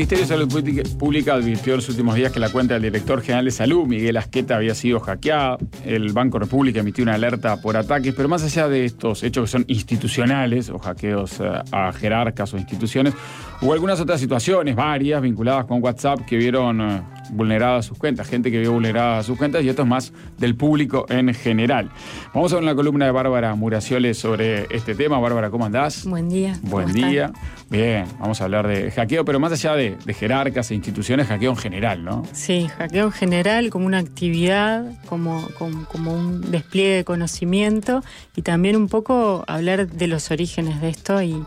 Ministerio de Salud Pública advirtió en los últimos días que la cuenta del director general de salud, Miguel Asqueta, había sido hackeada. El Banco República emitió una alerta por ataques, pero más allá de estos hechos que son institucionales o hackeos a jerarcas o instituciones, hubo algunas otras situaciones, varias, vinculadas con WhatsApp, que vieron vulneradas sus cuentas, gente que vio vulneradas sus cuentas, y esto es más del público en general. Vamos a ver una columna de Bárbara Muracioles sobre este tema. Bárbara, ¿cómo andás? Buen día. Buen día. Bien, vamos a hablar de hackeo, pero más allá de jerarcas e instituciones, hackeo en general, ¿no? Sí, hackeo en general como una actividad, como un despliegue de conocimiento, y también un poco hablar de los orígenes de esto y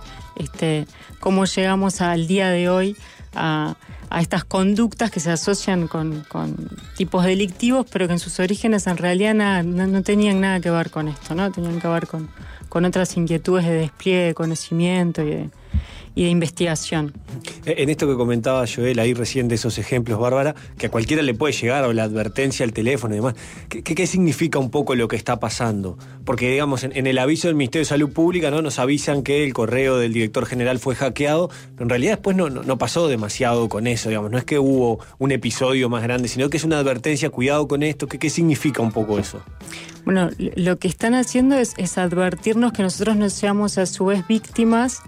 cómo llegamos al día de hoy a estas conductas que se asocian con tipos delictivos, pero que en sus orígenes en realidad no tenían nada que ver con esto, ¿no? Tenían que ver con otras inquietudes de despliegue de conocimiento y de investigación. En esto que comentaba Joel ahí recién de esos ejemplos, Bárbara, que a cualquiera le puede llegar, o la advertencia al teléfono y demás, ¿qué significa un poco lo que está pasando? Porque, digamos, en el aviso del Ministerio de Salud Pública, ¿no?, nos avisan que el correo del director general fue hackeado, pero en realidad después no pasó demasiado con eso, digamos, no es que hubo un episodio más grande, sino que es una advertencia, cuidado con esto. ¿Qué significa un poco eso? Bueno, lo que están haciendo es advertirnos que nosotros no seamos a su vez víctimas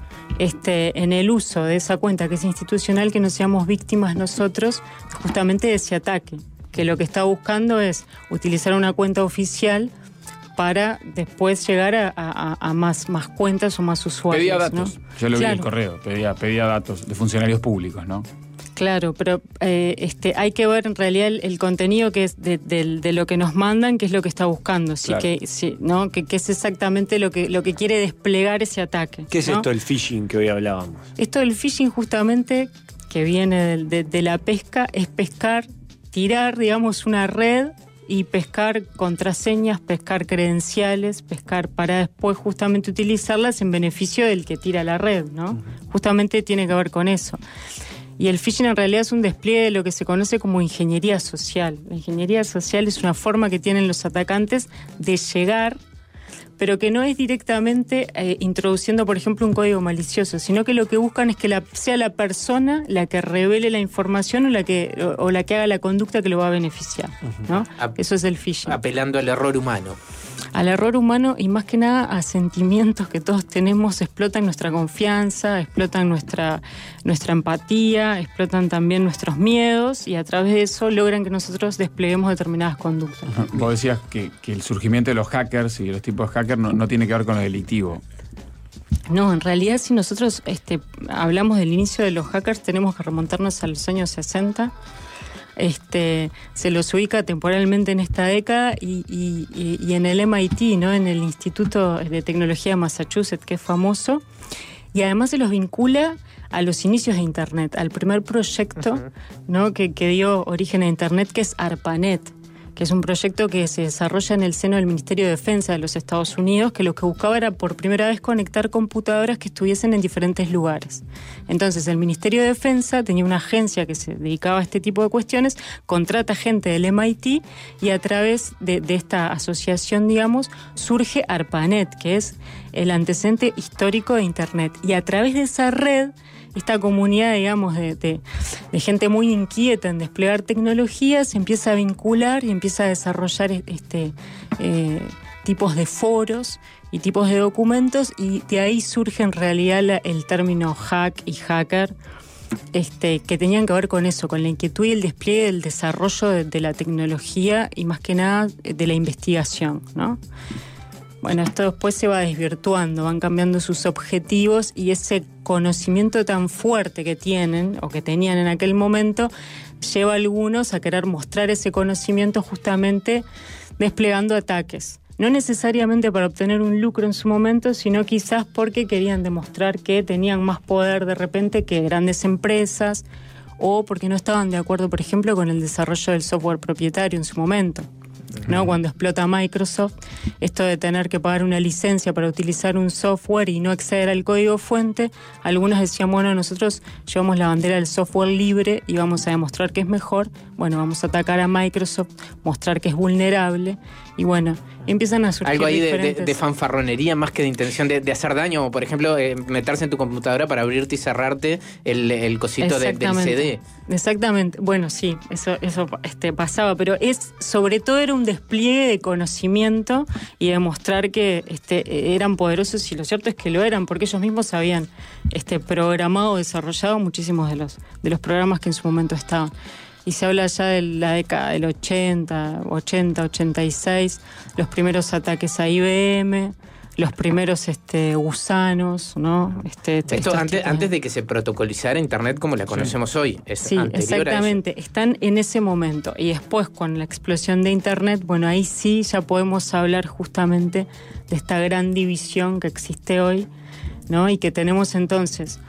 en el uso de esa cuenta que es institucional, que no seamos víctimas nosotros justamente de ese ataque, que lo que está buscando es utilizar una cuenta oficial para después llegar a más cuentas o más usuarios. Pedía datos, ¿no? Yo lo vi en el correo, pedía datos de funcionarios públicos, ¿no? Claro, pero hay que ver en realidad el contenido que es de lo que nos mandan, qué es lo que está buscando, claro. que es exactamente lo que quiere desplegar ese ataque. ¿Qué es esto del phishing que hoy hablábamos? Esto del phishing, justamente, que viene de la pesca, es pescar, tirar, digamos, una red y pescar contraseñas, pescar credenciales, pescar para después justamente utilizarlas en beneficio del que tira la red, ¿no? Uh-huh. Justamente tiene que ver con eso. Y el phishing en realidad es un despliegue de lo que se conoce como ingeniería social. La ingeniería social es una forma que tienen los atacantes de llegar, pero que no es directamente introduciendo, por ejemplo, un código malicioso, sino que lo que buscan es que sea la persona la que revele la información o la que haga la conducta que lo va a beneficiar, ¿no? Eso es el phishing. Apelando al error humano. Al error humano y más que nada a sentimientos que todos tenemos, explotan nuestra confianza, explotan nuestra empatía, explotan también nuestros miedos y a través de eso logran que nosotros despleguemos determinadas conductas. Vos decías que el surgimiento de los hackers y de los tipos de hackers no tiene que ver con lo delictivo. No, en realidad si nosotros hablamos del inicio de los hackers tenemos que remontarnos a los años 60. Se los ubica temporalmente en esta década y en el MIT, ¿no?, en el Instituto de Tecnología de Massachusetts, que es famoso, y además se los vincula a los inicios de Internet, al primer proyecto, ¿no?, que dio origen a Internet, que es ARPANET, que es un proyecto que se desarrolla en el seno del Ministerio de Defensa de los Estados Unidos, que lo que buscaba era por primera vez conectar computadoras que estuviesen en diferentes lugares. Entonces el Ministerio de Defensa tenía una agencia que se dedicaba a este tipo de cuestiones, contrata gente del MIT y a través de esta asociación, digamos, surge ARPANET, que es el antecedente histórico de Internet. Y a través de esa red, esta comunidad, digamos, de gente muy inquieta en desplegar tecnologías, se empieza a vincular y empieza a desarrollar tipos de foros y tipos de documentos, y de ahí surge en realidad el término hack y hacker, que tenían que ver con eso, con la inquietud y el despliegue del desarrollo de la tecnología y más que nada de la investigación, ¿no? Bueno, esto después se va desvirtuando, van cambiando sus objetivos y ese conocimiento tan fuerte que tienen o que tenían en aquel momento lleva a algunos a querer mostrar ese conocimiento justamente desplegando ataques. No necesariamente para obtener un lucro en su momento, sino quizás porque querían demostrar que tenían más poder de repente que grandes empresas o porque no estaban de acuerdo, por ejemplo, con el desarrollo del software propietario en su momento, ¿no? Cuando explota Microsoft, esto de tener que pagar una licencia para utilizar un software y no acceder al código fuente, algunos decían, bueno, nosotros llevamos la bandera del software libre y vamos a demostrar que es mejor, bueno, vamos a atacar a Microsoft, mostrar que es vulnerable Y bueno, empiezan a surgir algo ahí diferentes... de fanfarronería más que de intención de hacer daño, o por ejemplo, meterse en tu computadora para abrirte y cerrarte el cosito del CD. Exactamente. Bueno, sí, eso pasaba, pero sobre todo era un despliegue de conocimiento y demostrar que eran poderosos, y lo cierto es que lo eran, porque ellos mismos habían programado o desarrollado muchísimos de los programas que en su momento estaban. Y se habla ya de la década del 80, 86, los primeros ataques a IBM, los primeros gusanos, ¿no? Esto antes de que se protocolizara Internet como la conocemos hoy. Sí, exactamente. Están en ese momento. Y después, con la explosión de Internet, bueno, ahí sí ya podemos hablar justamente de esta gran división que existe hoy, ¿no? Y que tenemos entonces...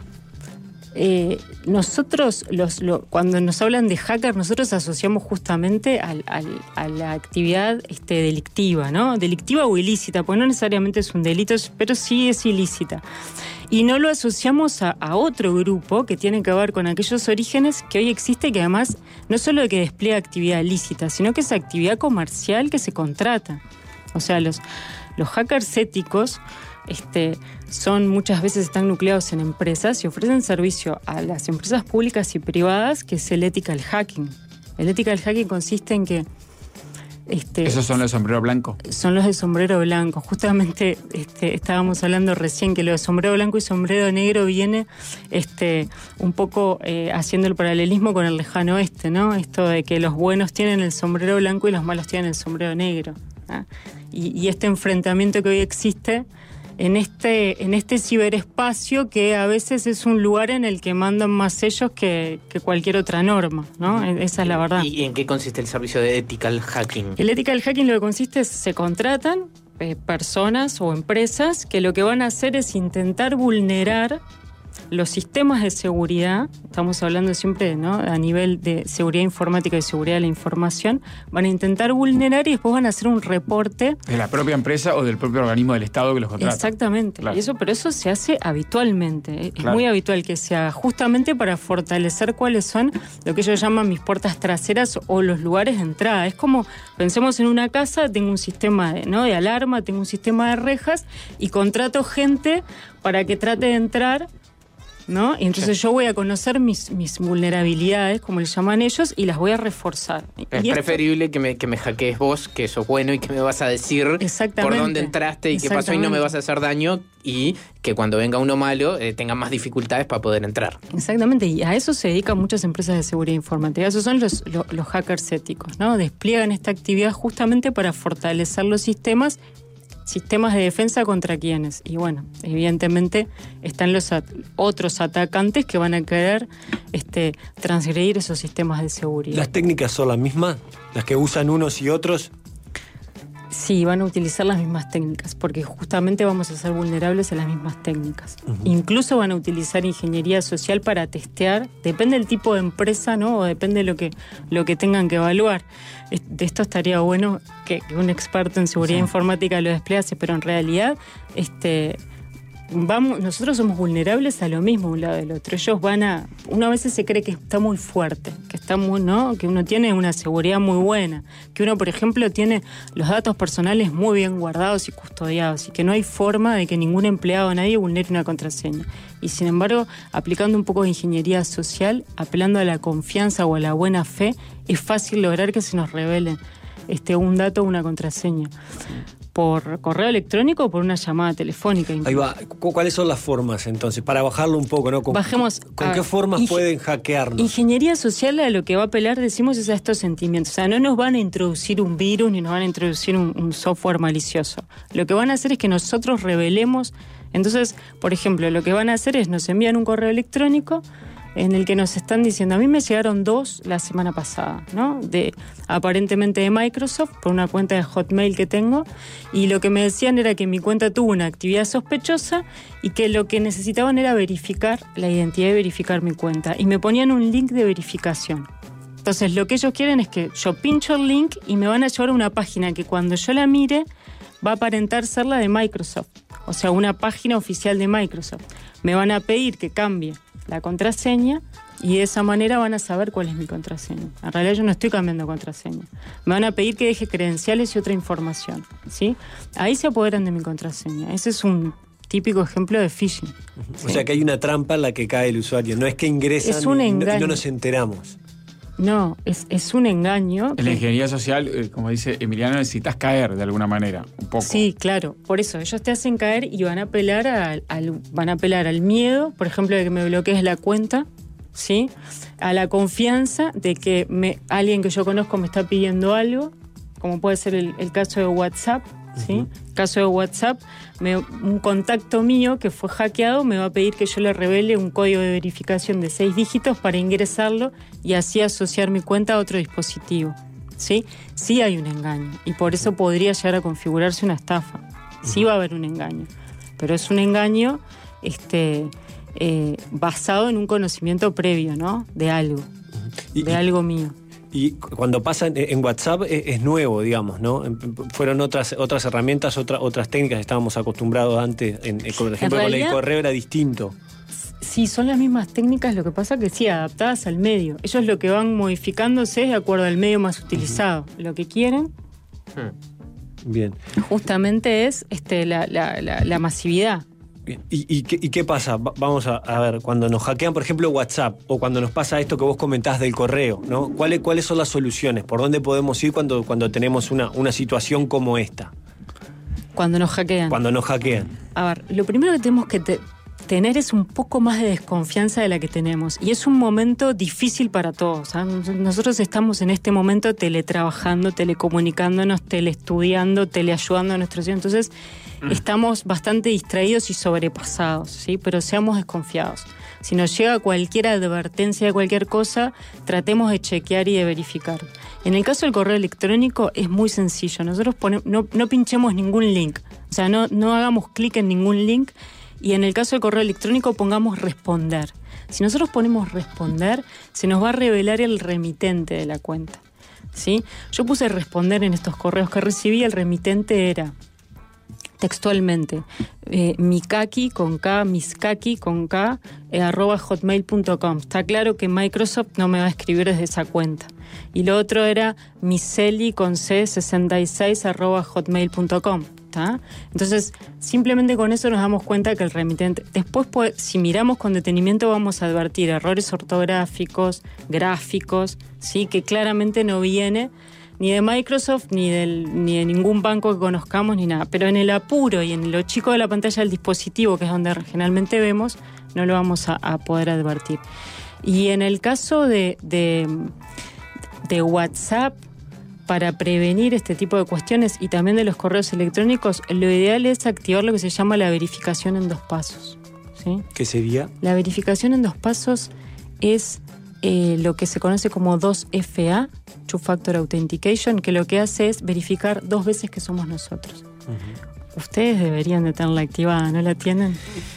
nosotros, cuando nos hablan de hacker, nosotros asociamos justamente a la actividad delictiva, ¿no? Delictiva o ilícita, pues no necesariamente es un delito, pero sí es ilícita. Y no lo asociamos a otro grupo que tiene que ver con aquellos orígenes que hoy existe, que además no solo que despliega actividad ilícita, sino que es actividad comercial que se contrata. O sea, los hackers éticos muchas veces están nucleados en empresas y ofrecen servicio a las empresas públicas y privadas, que es el ethical hacking. El ethical hacking consiste en que... ¿Esos son los de sombrero blanco? Son los de sombrero blanco. Justamente estábamos hablando recién que lo de sombrero blanco y sombrero negro viene un poco haciendo el paralelismo con el lejano oeste, ¿no? Esto de que los buenos tienen el sombrero blanco y los malos tienen el sombrero negro, ¿ah? Y este enfrentamiento que hoy existe en este ciberespacio, que a veces es un lugar en el que mandan más ellos que cualquier otra norma, ¿no? Esa es la verdad. ¿Y en qué consiste el servicio de ethical hacking? El ethical hacking lo que consiste es se contratan personas o empresas que lo que van a hacer es intentar vulnerar los sistemas de seguridad. Estamos hablando siempre, ¿no?, a nivel de seguridad informática y seguridad de la información. Van a intentar vulnerar y después van a hacer un reporte de la propia empresa o del propio organismo del Estado que los contrata. Exactamente, claro. Pero eso se hace habitualmente. Claro. Es muy habitual que se haga, justamente para fortalecer cuáles son lo que ellos llaman mis puertas traseras o los lugares de entrada. Es como, pensemos en una casa, tengo un sistema de alarma, tengo un sistema de rejas y contrato gente para que trate de entrar, ¿no? Y entonces yo voy a conocer mis vulnerabilidades, como le llaman ellos, y las voy a reforzar. Es preferible que me hackees vos, que sos bueno y que me vas a decir por dónde entraste y qué pasó y no me vas a hacer daño, y que cuando venga uno malo tenga más dificultades para poder entrar. Exactamente, y a eso se dedican muchas empresas de seguridad informática. Esos son los hackers éticos, ¿no? Despliegan esta actividad justamente para fortalecer los sistemas de defensa contra quienes. Y bueno, evidentemente están los otros atacantes que van a querer transgredir esos sistemas de seguridad. ¿Las técnicas son las mismas? ¿Las que usan unos y otros? Sí, van a utilizar las mismas técnicas, porque justamente vamos a ser vulnerables a las mismas técnicas. Uh-huh. Incluso van a utilizar ingeniería social para testear, depende del tipo de empresa, ¿no? O depende de lo que tengan que evaluar. De esto estaría bueno que un experto en seguridad informática lo desplegase, pero en realidad nosotros somos vulnerables a lo mismo un lado del otro. Ellos uno a veces se cree que está muy fuerte, que está muy, ¿no?, que uno tiene una seguridad muy buena, que uno, por ejemplo, tiene los datos personales muy bien guardados y custodiados, y que no hay forma de que ningún empleado o nadie vulnere una contraseña. Y sin embargo, aplicando un poco de ingeniería social, apelando a la confianza o a la buena fe, es fácil lograr que se nos revelen un dato o una contraseña. ¿Por correo electrónico o por una llamada telefónica? Ahí va. ¿Cuáles son las formas, entonces? Para bajarlo un poco, ¿no? Bajemos. ¿Con qué formas pueden hackearnos? Ingeniería social a lo que va a apelar, decimos, es a estos sentimientos. O sea, no nos van a introducir un virus ni nos van a introducir un software malicioso. Lo que van a hacer es que nosotros revelemos. Entonces, por ejemplo, lo que van a hacer es nos envían un correo electrónico en el que nos están diciendo, a mí me llegaron 2 la semana pasada, ¿no? Aparentemente de Microsoft, por una cuenta de Hotmail que tengo, y lo que me decían era que mi cuenta tuvo una actividad sospechosa y que lo que necesitaban era verificar la identidad y verificar mi cuenta, y me ponían un link de verificación. Entonces lo que ellos quieren es que yo pincho el link y me van a llevar a una página que cuando yo la mire va a aparentar ser la de Microsoft, o sea, una página oficial de Microsoft. Me van a pedir que cambie la contraseña Y de esa manera van a saber cuál es mi contraseña. En realidad yo no estoy cambiando contraseña. Me van a pedir que deje credenciales y otra información, ¿sí? Ahí se apoderan de mi contraseña. Ese es un típico ejemplo de phishing. ¿Sí? O sea que hay una trampa en la que cae el usuario. No es que ingresan y no nos enteramos. No, es un engaño. En la ingeniería social, como dice Emiliano, necesitas caer de alguna manera, un poco. Sí, claro. Por eso ellos te hacen caer y van a apelar al miedo, por ejemplo, de que me bloquees la cuenta, ¿sí? A la confianza de que alguien que yo conozco me está pidiendo algo, como puede ser el caso de WhatsApp, ¿sí? Caso de WhatsApp, un contacto mío que fue hackeado me va a pedir que yo le revele un código de verificación de 6 dígitos para ingresarlo y así asociar mi cuenta a otro dispositivo, ¿sí? Sí hay un engaño y por eso podría llegar a configurarse una estafa. Sí va a haber un engaño, pero es un engaño basado en un conocimiento previo, ¿no? De algo, de algo mío. Y cuando pasa en WhatsApp es nuevo, digamos, ¿no? Fueron otras herramientas, otras técnicas que estábamos acostumbrados antes. Por ejemplo, con el correo era distinto. Sí, son las mismas técnicas, lo que pasa que sí, adaptadas al medio. Ellos lo que van modificándose es de acuerdo al medio más utilizado. Lo que quieren bien, justamente es la masividad. ¿Y qué pasa? Vamos a ver, cuando nos hackean, por ejemplo, WhatsApp, o cuando nos pasa esto que vos comentás del correo, ¿no? ¿Cuáles son las soluciones? ¿Por dónde podemos ir cuando tenemos una situación como esta? Cuando nos hackean. A ver, lo primero que tenemos que tener es un poco más de desconfianza de la que tenemos. Y es un momento difícil para todos, ¿sabes? Nosotros estamos en este momento teletrabajando, telecomunicándonos, teleestudiando, teleayudando a nuestros hijos. Entonces, estamos bastante distraídos y sobrepasados, ¿sí? Pero seamos desconfiados. Si nos llega cualquier advertencia de cualquier cosa, tratemos de chequear y de verificar. En el caso del correo electrónico es muy sencillo. Nosotros no pinchemos ningún link. O sea, no hagamos clic en ningún link. Y en el caso del correo electrónico pongamos responder. Si nosotros ponemos responder, se nos va a revelar el remitente de la cuenta, ¿sí? Yo puse responder en estos correos que recibí. El remitente era textualmente mikaki con K, miskaki con K, @hotmail.com. Está claro que Microsoft no me va a escribir desde esa cuenta. Y lo otro era miseli con C 66 @hotmail.com. ¿Tá? Entonces, simplemente con eso nos damos cuenta que el remitente... Después, si miramos con detenimiento, vamos a advertir errores ortográficos, gráficos, ¿sí? Que claramente no viene ni de Microsoft, ni de ningún banco que conozcamos, ni nada. Pero en el apuro y en lo chico de la pantalla del dispositivo, que es donde generalmente vemos, no lo vamos a poder advertir. Y en el caso de WhatsApp, para prevenir este tipo de cuestiones y también de los correos electrónicos, lo ideal es activar lo que se llama la verificación en 2 pasos, ¿sí? ¿Qué sería? La verificación en 2 pasos es lo que se conoce como 2FA, Two Factor Authentication, que lo que hace es verificar 2 veces que somos nosotros. Ustedes deberían de tenerla activada, ¿no la tienen?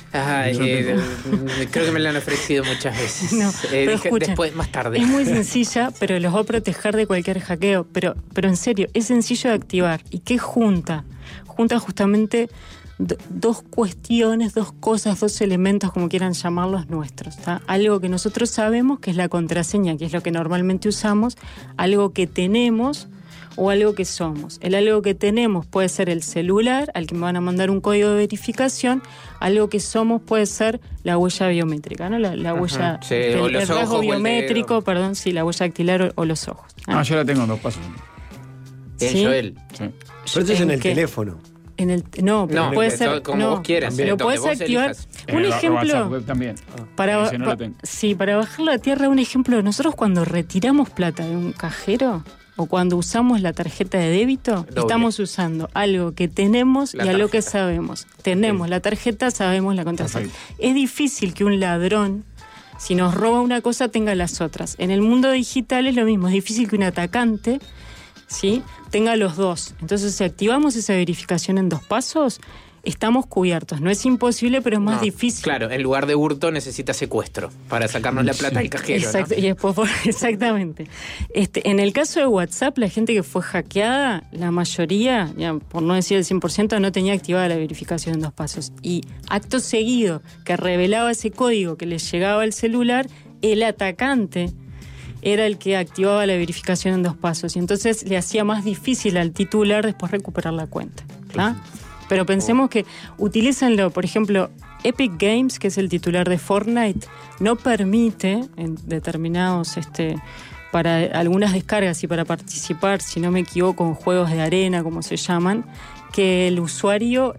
Creo que me la han ofrecido muchas veces. No, pero escuchen, después, más tarde. Es muy sencilla, pero los va a proteger de cualquier hackeo. Pero en serio, es sencillo de activar. ¿Y qué junta? Junta justamente 2 cuestiones, 2 cosas, 2 elementos, como quieran llamarlos, nuestros, ¿tá? Algo que nosotros sabemos, que es la contraseña, que es lo que normalmente usamos, algo que tenemos o algo que somos. El algo que tenemos puede ser el celular, al que me van a mandar un código de verificación. Algo que somos puede ser la huella biométrica, ¿no? La huella, sí, el rasgo biométrico, perdón, sí, la huella dactilar o los ojos. Yo la tengo en 2 pasos. ¿Sí? Joel. Sí. Pero eso es en el teléfono. No, puede ser como vos quieras. Pero puedes activar un ejemplo web también. para bajar la tierra. Un ejemplo, nosotros cuando retiramos plata de un cajero o cuando usamos la tarjeta de débito, estamos usando algo que tenemos y algo que sabemos. Tenemos la tarjeta, sabemos la contraseña. Es difícil que un ladrón, si nos roba una cosa, tenga las otras. En el mundo digital es lo mismo, es difícil que un atacante, ¿sí?, tenga los 2. Entonces, si activamos esa verificación en 2 pasos, estamos cubiertos. No es imposible, pero es más difícil. Claro, en lugar de hurto necesita secuestro para sacarnos la plata del cajero. Exacto, ¿no? Y después, exactamente. En el caso de WhatsApp, la gente que fue hackeada, la mayoría, ya, por no decir el 100%, no tenía activada la verificación en 2 pasos. Y acto seguido, que revelaba ese código que les llegaba al celular, el atacante era el que activaba la verificación en 2 pasos y entonces le hacía más difícil al titular después recuperar la cuenta. ¿Tá? Pero pensemos que utilícenlo, por ejemplo, Epic Games, que es el titular de Fortnite, no permite en determinados, para algunas descargas y para participar, si no me equivoco, en juegos de arena, como se llaman, que el usuario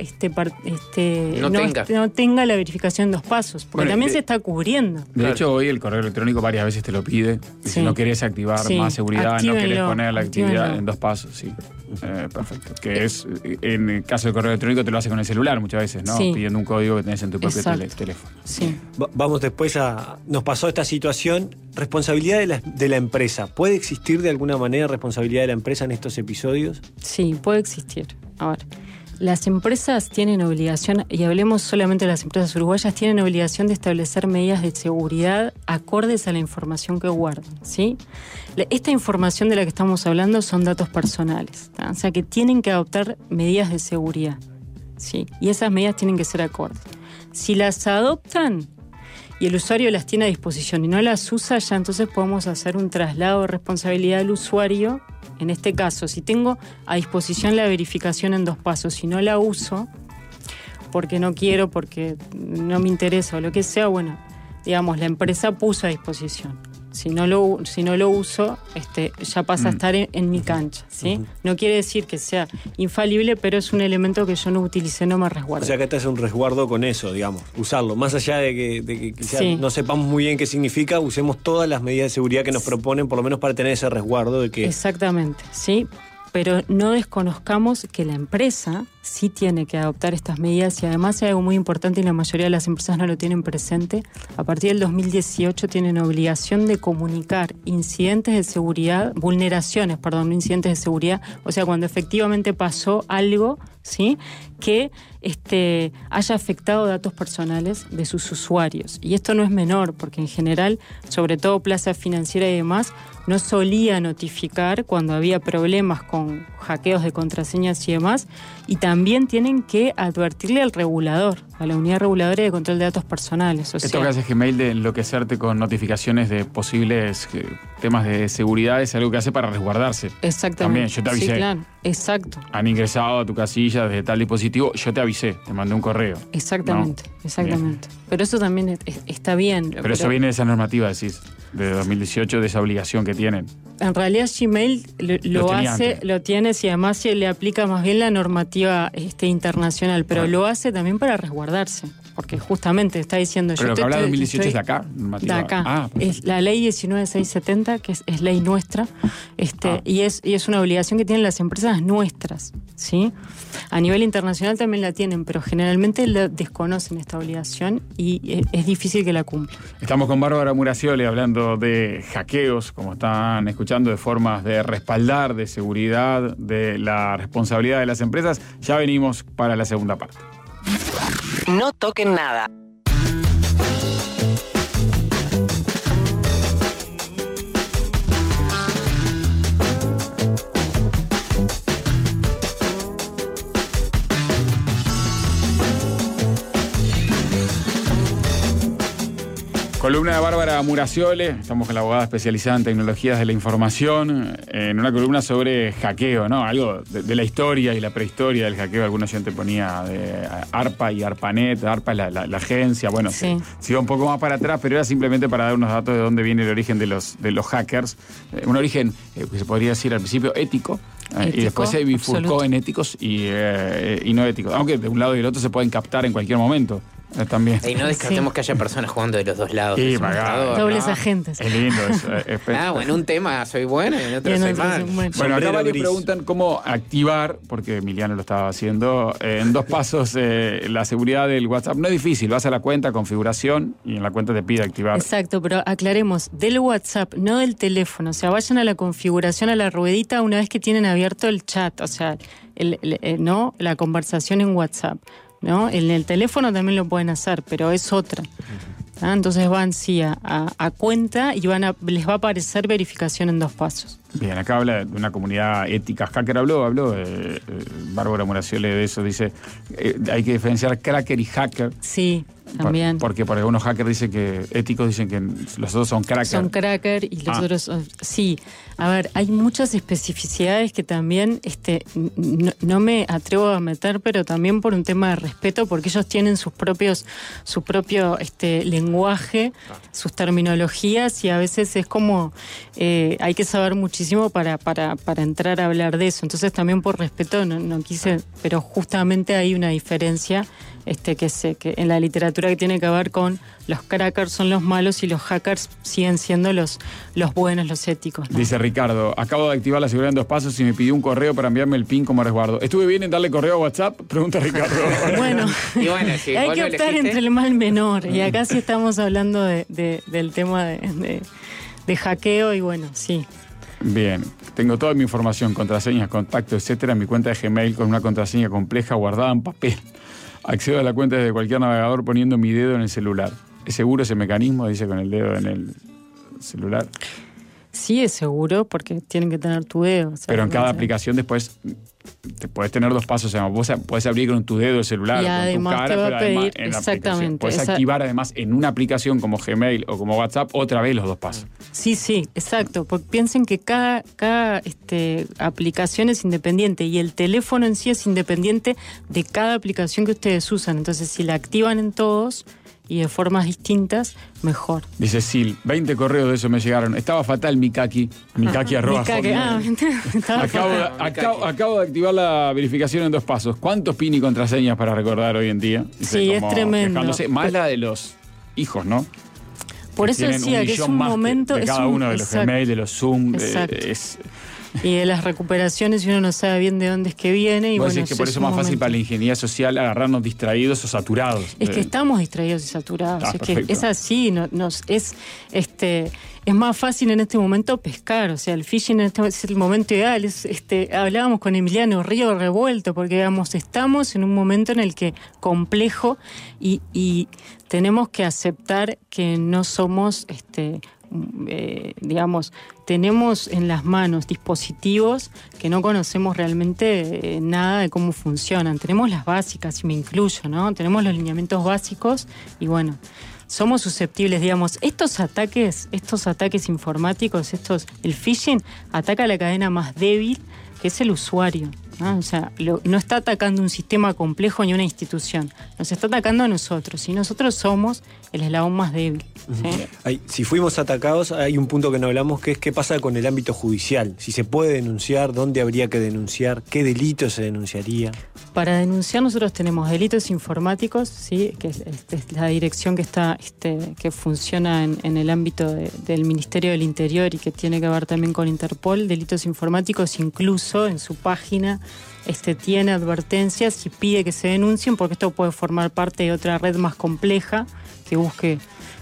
no tenga la verificación en 2 pasos, porque también se está cubriendo. De hecho, hoy el correo electrónico varias veces te lo pide. Y si no querés activar más seguridad, no querés poner la actividad en 2 pasos, sí. Perfecto. Que es, en el caso del correo electrónico te lo hace con el celular muchas veces, ¿no? Pidiendo un código que tenés en tu propio teléfono. Sí. Vamos después nos pasó esta situación. Responsabilidad de la empresa. ¿Puede existir de alguna manera responsabilidad de la empresa en estos episodios? Sí, puede existir. A ver, las empresas tienen obligación, y hablemos solamente de las empresas uruguayas, tienen obligación de establecer medidas de seguridad acordes a la información que guardan, ¿sí? Esta información de la que estamos hablando son datos personales, ¿tá? O sea que tienen que adoptar medidas de seguridad, ¿sí? Y esas medidas tienen que ser acordes. Si las adoptan y el usuario las tiene a disposición y no las usa, ya entonces podemos hacer un traslado de responsabilidad del usuario. En este caso, si tengo a disposición la verificación en 2 pasos y no la uso, porque no quiero, porque no me interesa o lo que sea, bueno, digamos, la empresa puso a disposición. Si no lo uso, ya pasa a estar en mi cancha, ¿sí? No quiere decir que sea infalible, pero es un elemento que yo no utilicé, no me resguardo. O sea que este es un resguardo con eso, digamos, usarlo. Más allá de que quizás no sepamos muy bien qué significa, usemos todas las medidas de seguridad que nos proponen, por lo menos para tener ese resguardo de que... Exactamente, sí. Pero no desconozcamos que la empresa sí tiene que adoptar estas medidas y además hay algo muy importante y la mayoría de las empresas no lo tienen presente. A partir del 2018 tienen obligación de comunicar incidentes de seguridad, no incidentes de seguridad, o sea, cuando efectivamente pasó algo, ¿sí?, que haya afectado datos personales de sus usuarios. Y esto no es menor, porque en general, sobre todo Plaza Financiera y demás, no solía notificar cuando había problemas con hackeos de contraseñas y demás, y también tienen que advertirle al regulador, a la Unidad Reguladora de Control de Datos Personales. Esto que hace Gmail de enloquecerte con notificaciones de posibles temas de seguridad es algo que hace para resguardarse. Exactamente. También, yo te avisé. Sí, claro. Exacto. Han ingresado a tu casilla desde tal dispositivo, yo te avisé, te mandé un correo. Exactamente, ¿no? Exactamente. Bien. Pero eso también está bien. Pero eso viene de esa normativa, decís, de 2018, de esa obligación que tienen. En realidad Gmail lo tiene y además se le aplica más bien la normativa internacional, pero lo hace también para resguardarse. Porque justamente está diciendo... Pero lo que habla de 2018 es de acá. De acá. Es la ley 19670, que es ley nuestra, y es una obligación que tienen las empresas nuestras, ¿sí? A nivel internacional también la tienen, pero generalmente desconocen esta obligación y es difícil que la cumplan. Estamos con Bárbara Muraciole hablando de hackeos, como están escuchando, de formas de respaldar, de seguridad, de la responsabilidad de las empresas. Ya venimos para la segunda parte. No toquen nada. Columna de Bárbara Muraciole, estamos con la abogada especializada en tecnologías de la información, en una columna sobre hackeo, ¿no? Algo de la historia y la prehistoria del hackeo. Alguna gente ponía de ARPA y ARPANET. ARPA es la agencia, bueno, sí. Se iba un poco más para atrás, pero era simplemente para dar unos datos de dónde viene el origen de los hackers. Un origen que se podría decir al principio ético. Y después se bifurcó en éticos y no éticos. Aunque de un lado y del otro se pueden captar en cualquier momento. También. Y no descartemos que haya personas jugando de los dos lados. Sí, dobles agentes. Es lindo eso. Bueno, un tema soy bueno y en otro soy mal. Bueno, acá varios preguntan cómo activar, porque Emiliano lo estaba haciendo, en 2 pasos la seguridad del WhatsApp. No es difícil, vas a la cuenta, configuración, y en la cuenta te pide activar. Exacto, pero aclaremos, del WhatsApp, no del teléfono. O sea, vayan a la configuración, a la ruedita, una vez que tienen abierto el chat, o sea, no la conversación en WhatsApp. ¿No? En el teléfono también lo pueden hacer, pero es otra. Entonces van a cuenta y les va a aparecer verificación en 2 pasos. Bien, acá habla de una comunidad ética. Hacker habló Bárbara Muraciole de eso. Dice, hay que diferenciar cracker y hacker. Sí. también. Porque por algunos hackers dicen que, éticos dicen que los otros son crackers. Son cracker y los otros son, sí. A ver, hay muchas especificidades que también no me atrevo a meter, pero también por un tema de respeto, porque ellos tienen su propio lenguaje, sus terminologías, y a veces es como hay que saber muchísimo para entrar a hablar de eso. Entonces también por respeto no quise, pero justamente hay una diferencia que en la literatura que tiene que ver con los crackers son los malos y los hackers siguen siendo los buenos, los éticos, ¿no? Dice Ricardo, acabo de activar la seguridad en 2 pasos y me pidió un correo para enviarme el PIN como resguardo. ¿Estuve bien en darle correo a WhatsApp? Pregunta Ricardo. Bueno, y bueno, sí, hay que optar entre el mal menor. Y acá sí estamos hablando del tema de hackeo y bueno, sí. Bien, tengo toda mi información, contraseñas, contactos, etcétera, en mi cuenta de Gmail con una contraseña compleja guardada en papel. Accedo a la cuenta desde cualquier navegador poniendo mi dedo en el celular. ¿Es seguro ese mecanismo? Dice con el dedo en el celular. Sí, es seguro porque tienen que tener tu dedo. O sea, pero en cada aplicación después te puedes tener 2 pasos. O sea, vos podés abrir con tu dedo el celular, y además con tu cara, te va a pedir, además en exactamente. Puedes activar además en una aplicación como Gmail o como WhatsApp otra vez los 2 pasos. Sí, exacto. Porque piensen que cada aplicación es independiente y el teléfono en sí es independiente de cada aplicación que ustedes usan. Entonces, si la activan en todos y de formas distintas, mejor. Dice Sil, 20 correos de eso me llegaron. Estaba fatal Mikaki arroba. Acabo de activar la verificación en 2 pasos. ¿Cuántos PIN y contraseñas para recordar hoy en día? Dice, sí, es tremendo. Más la de los hijos, ¿no? Por eso decía que es un momento... De cada uno de los Gmail, de los Zoom. Y de las recuperaciones, y uno no sabe bien de dónde es que viene. Y vos bueno, decís que por eso es más fácil para la ingeniería social agarrarnos distraídos o saturados. Es que estamos distraídos y saturados. Es perfecto. que es así, es más fácil en este momento pescar. O sea, el phishing es el momento ideal. Hablábamos con Emiliano, río revuelto, porque digamos, estamos en un momento en el que complejo y tenemos que aceptar que no somos tenemos en las manos dispositivos que no conocemos realmente nada de cómo funcionan. Tenemos las básicas, y me incluyo, ¿no? Tenemos los lineamientos básicos y bueno, somos susceptibles, digamos, estos ataques informáticos, el phishing ataca a la cadena más débil, que es el usuario, ¿no? O sea, no está atacando un sistema complejo ni una institución, nos está atacando a nosotros, y nosotros somos el eslabón más débil. ¿Sí? Si fuimos atacados, hay un punto que no hablamos, que es qué pasa con el ámbito judicial. Si se puede denunciar, dónde habría que denunciar, qué delito se denunciaría. Para denunciar nosotros tenemos delitos informáticos, ¿sí? Que es la dirección que está que funciona en el ámbito del Ministerio del Interior y que tiene que ver también con Interpol. Delitos informáticos, incluso en su página tiene advertencias y pide que se denuncien, porque esto puede formar parte de otra red más compleja que busque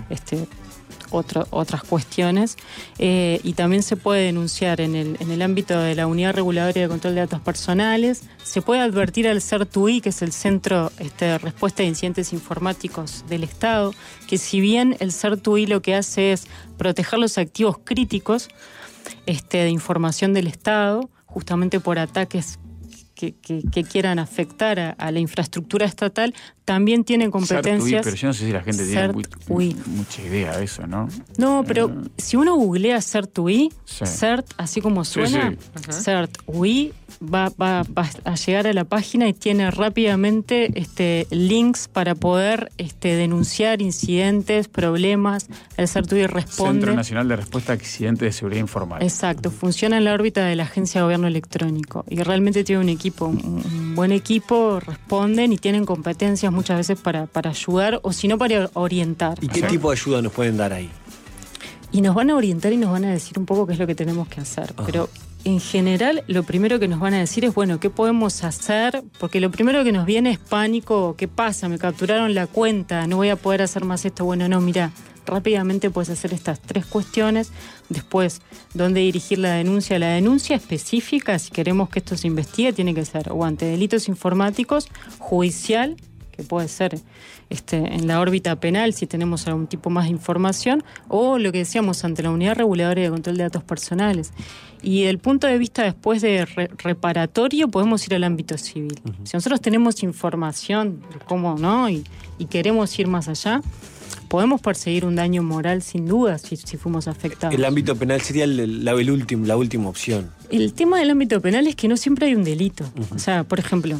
otras cuestiones, y también se puede denunciar en el ámbito de la Unidad Reguladora de Control de Datos Personales. Se puede advertir al CERT-UI, que es el Centro de Respuesta de Incidentes Informáticos del Estado, que si bien el CERT-UI lo que hace es proteger los activos críticos de información del Estado, justamente por ataques que quieran afectar a la infraestructura estatal, también tienen competencias. Pero yo no sé si la gente tiene mucha idea de eso, ¿no? No, pero si uno googlea CERT-UI, CERT, así como suena, CERT-UI, va a llegar a la página y tiene rápidamente links para poder denunciar incidentes, problemas. El CERT-UI responde. Centro Nacional de Respuesta a Accidentes de Seguridad Informática. Exacto, funciona en la órbita de la Agencia de Gobierno Electrónico y realmente tiene un buen equipo, responden y tienen competencias muchas veces para ayudar, o si no, para orientar. ¿Y qué tipo de ayuda nos pueden dar ahí? Y nos van a orientar y nos van a decir un poco qué es lo que tenemos que hacer. Ajá. Pero en general, lo primero que nos van a decir es, bueno, ¿qué podemos hacer? Porque lo primero que nos viene es pánico. ¿Qué pasa? Me capturaron la cuenta, no voy a poder hacer más esto. Bueno, no, mira, rápidamente puedes hacer estas 3 cuestiones. Después, ¿dónde dirigir la denuncia? La denuncia específica, si queremos que esto se investigue, tiene que ser o ante delitos informáticos, judicial que puede ser en la órbita penal si tenemos algún tipo más de información, o lo que decíamos ante la Unidad Reguladora de Control de Datos Personales. Y del punto de vista después de reparatorio podemos ir al ámbito civil. Uh-huh. Si nosotros tenemos información de cómo, ¿no? y queremos ir más allá, podemos perseguir un daño moral sin duda si fuimos afectados. El ámbito penal sería la última opción. El tema del ámbito penal es que no siempre hay un delito. Uh-huh. O sea, por ejemplo,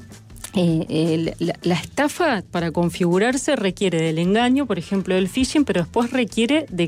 la estafa para configurarse requiere del engaño, por ejemplo del phishing, pero después requiere de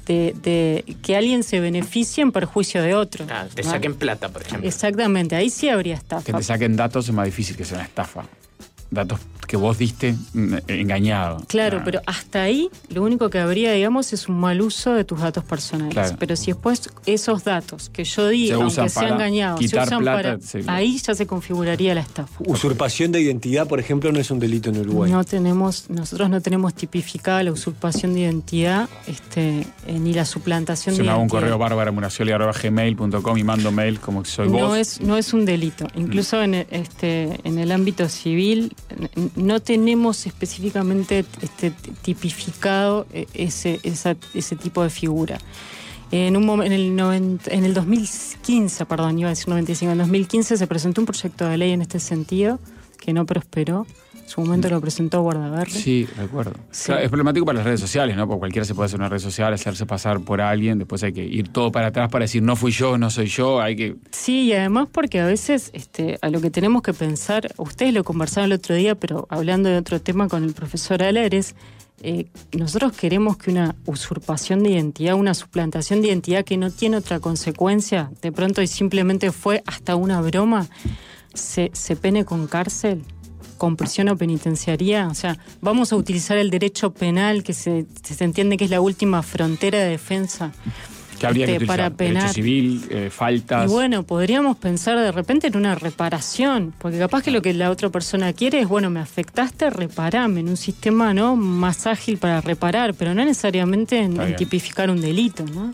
que alguien se beneficie en perjuicio de otro. Te saquen plata, por ejemplo. Exactamente, ahí sí habría estafa. Que te saquen datos es más difícil que sea una estafa. Datos que vos diste engañado. Claro, pero hasta ahí lo único que habría, digamos, es un mal uso de tus datos personales. Claro. Pero si después esos datos que yo di, aunque sea engañado, se usan plata, ahí ya se configuraría la estafa. Usurpación de identidad, por ejemplo, no es un delito en Uruguay. Nosotros no tenemos tipificada la usurpación de identidad, ni la suplantación de identidad. Si me hago un correo barbaramunacioli@gmail.com y mando mail como que soy vos. No es un delito. Incluso en el ámbito civil no tenemos específicamente tipificado ese tipo de figura. En el 2015, perdón, iba a decir 95, en 2015 se presentó un proyecto de ley en este sentido que no prosperó. En su momento lo presentó Bordaberry. Sí, recuerdo. Sí. Claro, es problemático para las redes sociales, ¿no? Porque cualquiera se puede hacer una red social, hacerse pasar por alguien, después hay que ir todo para atrás para decir no fui yo, no soy yo, hay que... Sí, y además porque a veces a lo que tenemos que pensar, ustedes lo conversaron el otro día, pero hablando de otro tema con el profesor Alares, nosotros queremos que una usurpación de identidad, una suplantación de identidad que no tiene otra consecuencia, de pronto y simplemente fue hasta una broma, se pene con cárcel, con prisión o penitenciaría. O sea, vamos a utilizar el derecho penal, que se entiende que es la última frontera de defensa. ¿Qué habría que utilizar? Para penar. Derecho civil, faltas. Y bueno, podríamos pensar de repente en una reparación, porque capaz que lo que la otra persona quiere es, bueno, me afectaste, reparame, en un sistema, ¿no?, más ágil para reparar, pero no necesariamente en tipificar un delito, ¿no?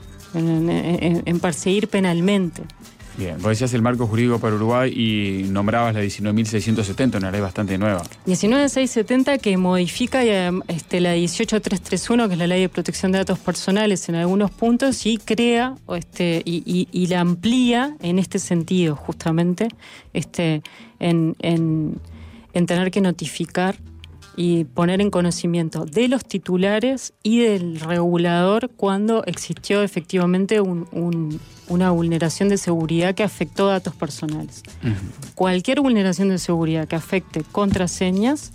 En perseguir penalmente. Bien, vos decías el marco jurídico para Uruguay y nombrabas la 19.670, una ley bastante nueva. 19.670 que modifica la 18.331, que es la Ley de Protección de Datos Personales en algunos puntos, y crea y la amplía en este sentido, justamente, en tener que notificar y poner en conocimiento de los titulares y del regulador cuando existió efectivamente una vulneración de seguridad que afectó datos personales. Uh-huh. Cualquier vulneración de seguridad que afecte contraseñas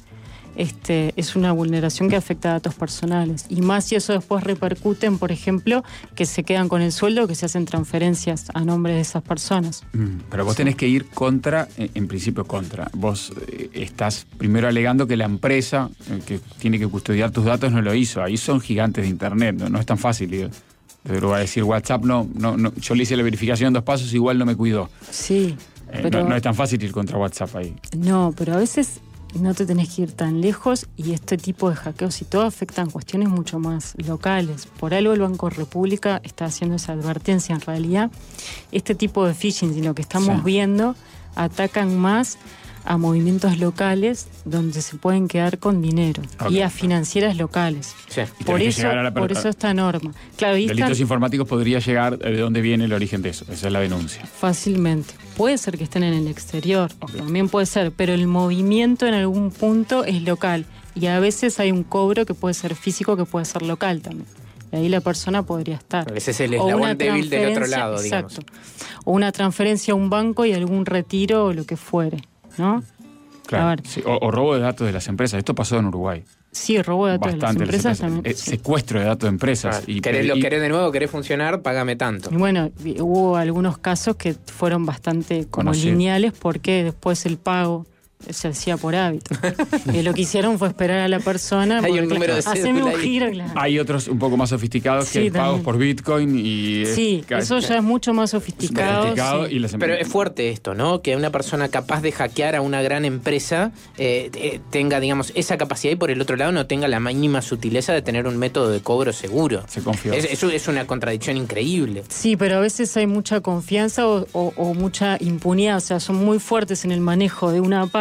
es una vulneración que afecta a datos personales. Y más si eso después repercute en, por ejemplo, que se quedan con el sueldo, que se hacen transferencias a nombre de esas personas. Pero vos tenés que ir en principio contra. Vos estás primero alegando que la empresa que tiene que custodiar tus datos no lo hizo. Ahí son gigantes de Internet, no es tan fácil. Pero va a decir WhatsApp, no, yo le hice la verificación en 2 pasos, igual no me cuidó. Sí. Pero no es tan fácil ir contra WhatsApp ahí. No, pero a veces no te tenés que ir tan lejos y este tipo de hackeos y todo afectan cuestiones mucho más locales. Por algo el Banco República está haciendo esa advertencia. En realidad, este tipo de phishing y lo que estamos viendo atacan más a movimientos locales donde se pueden quedar con dinero y a financieras locales. Sí. Por eso esta norma. Claro, delitos informáticos podría llegar de dónde viene el origen de eso. Esa es la denuncia. Fácilmente. Puede ser que estén en el exterior, también puede ser, pero el movimiento en algún punto es local y a veces hay un cobro que puede ser físico, que puede ser local también. Y ahí la persona podría estar. Ese es el eslabón débil del otro lado, digamos. Exacto. O una transferencia a un banco y algún retiro o lo que fuere, ¿no? Claro. Sí, o robo de datos de las empresas. Esto pasó en Uruguay. Sí, robo de datos de las empresas también. Secuestro de datos de empresas. Claro. ¿Querés de nuevo? ¿Querés funcionar? Págame tanto. Y bueno, hubo algunos casos que fueron bastante lineales porque después el pago se hacía por hábito. Lo que hicieron fue esperar a la persona. Hay un número de haceme un giro, claro. Hay otros un poco más sofisticados que pagos por Bitcoin y... Sí, eso ya es mucho más sofisticado. Pero es fuerte esto, ¿no? Que una persona capaz de hackear a una gran empresa tenga, digamos, esa capacidad y por el otro lado no tenga la mínima sutileza de tener un método de cobro seguro. Se confía. Eso es una contradicción increíble. Sí, pero a veces hay mucha confianza o mucha impunidad. O sea, son muy fuertes en el manejo de una parte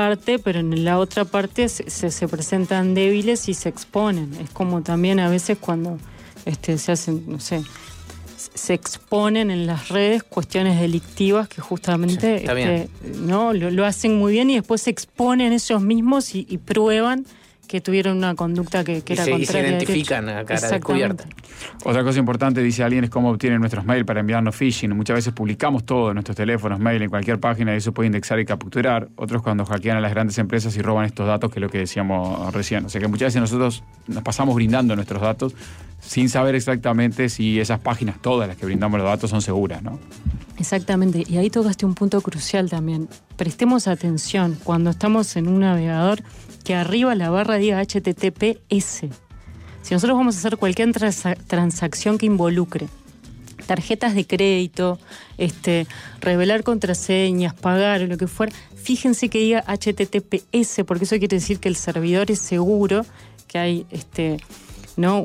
parte, pero en la otra parte se presentan débiles y se exponen. Es como también a veces cuando se hacen, no sé, se exponen en las redes cuestiones delictivas que justamente ¿no? lo hacen muy bien y después se exponen ellos mismos y prueban que tuvieron una conducta que era contraria. Y se identifican a cara descubierta. Otra cosa importante, dice alguien, es cómo obtienen nuestros mails para enviarnos phishing. Muchas veces publicamos todo en nuestros teléfonos, mail, en cualquier página, y eso puede indexar y capturar. Otros cuando hackean a las grandes empresas y roban estos datos, que es lo que decíamos recién. O sea que muchas veces nosotros nos pasamos brindando nuestros datos sin saber exactamente si esas páginas, todas las que brindamos los datos, son seguras, ¿no? Exactamente, y ahí tocaste un punto crucial también. Prestemos atención cuando estamos en un navegador que arriba la barra diga HTTPS. Si nosotros vamos a hacer cualquier transacción que involucre tarjetas de crédito, revelar contraseñas, pagar o lo que fuera, fíjense que diga HTTPS, porque eso quiere decir que el servidor es seguro, que hay ¿no?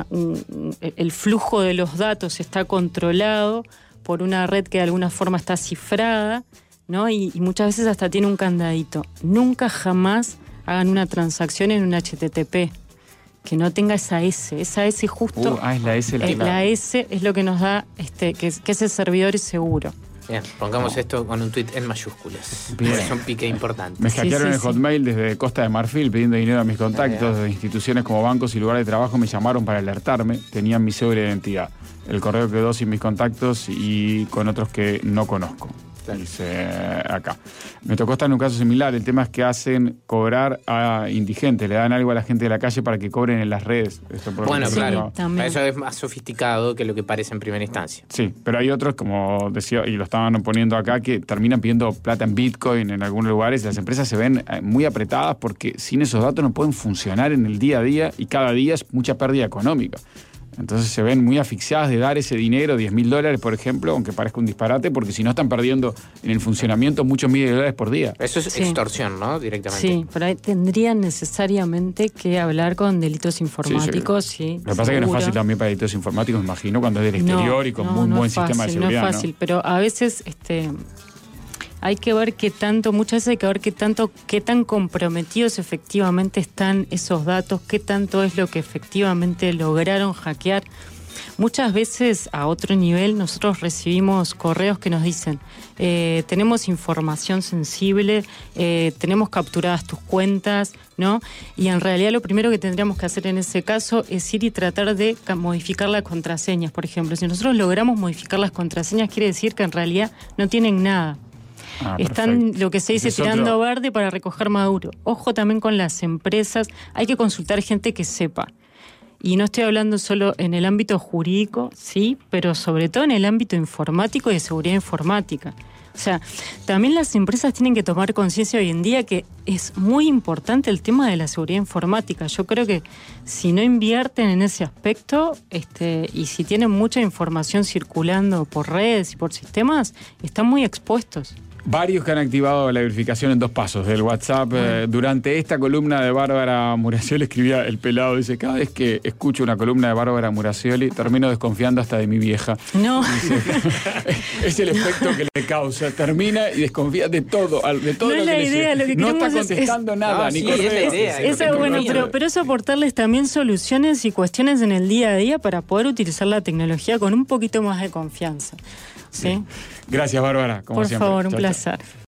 el flujo de los datos está controlado por una red que de alguna forma está cifrada, ¿no? Y muchas veces hasta tiene un candadito. Nunca jamás hagan una transacción en un HTTP que no tenga esa S. Esa S justo... es la S. La S es lo que nos da que ese servidor es seguro. Bien, pongamos esto con un tuit en mayúsculas. Es un pique importante. Me hackearon el Hotmail desde Costa de Marfil pidiendo dinero a mis contactos. De instituciones como bancos y lugares de trabajo me llamaron para alertarme. Tenían mi cédula de identidad. El correo quedó sin mis contactos y con otros que no conozco. Dice acá. Me tocó estar en un caso similar. El tema es que hacen cobrar a indigentes. Le dan algo a la gente de la calle para que cobren en las redes. Bueno, claro. Eso es más sofisticado que lo que parece en primera instancia. Sí, pero hay otros, como decía, y lo estaban poniendo acá, que terminan pidiendo plata en Bitcoin en algunos lugares. Las empresas se ven muy apretadas porque sin esos datos no pueden funcionar en el día a día y cada día es mucha pérdida económica. Entonces se ven muy asfixiadas de dar ese dinero, $10.000, por ejemplo, aunque parezca un disparate, porque si no están perdiendo en el funcionamiento muchos miles de dólares por día. Eso es extorsión, ¿no? Directamente. Sí, pero ahí tendrían necesariamente que hablar con delitos informáticos. Sí, lo que pasa es que no es fácil también para delitos informáticos, me imagino, cuando es del exterior y con muy buen sistema de seguridad. No es fácil, pero a veces hay que ver muchas veces hay que ver qué tan comprometidos efectivamente están esos datos, qué tanto es lo que efectivamente lograron hackear. Muchas veces a otro nivel nosotros recibimos correos que nos dicen tenemos información sensible, tenemos capturadas tus cuentas, ¿no? Y en realidad lo primero que tendríamos que hacer en ese caso es ir y tratar de modificar las contraseñas. Por ejemplo, si nosotros logramos modificar las contraseñas, quiere decir que en realidad no tienen nada. Están lo que se dice tirando verde para recoger maduro. Ojo también con las empresas, hay que consultar gente que sepa. Y no estoy hablando solo en el ámbito jurídico, sí, pero sobre todo en el ámbito informático y de seguridad informática. O sea, también las empresas tienen que tomar conciencia hoy en día que es muy importante el tema de la seguridad informática. Yo creo que si no invierten en ese aspecto, y si tienen mucha información circulando por redes y por sistemas, están muy expuestos. Varios que han activado la verificación en 2 pasos del WhatsApp. Durante esta columna de Bárbara Muracioli, escribía el pelado, dice, cada vez que escucho una columna de Bárbara Muracioli, termino desconfiando hasta de mi vieja. No. Dice, es el efecto que le causa. Termina y desconfía de todo no lo es que la le idea, lo que no está queremos contestando nada, ni correo. Es la idea. Esa es bueno, pero es aportarles también soluciones y cuestiones en el día a día para poder utilizar la tecnología con un poquito más de confianza. ¿Sí? Gracias, Bárbara. Como por siempre. favor, un Chau, placer. chau.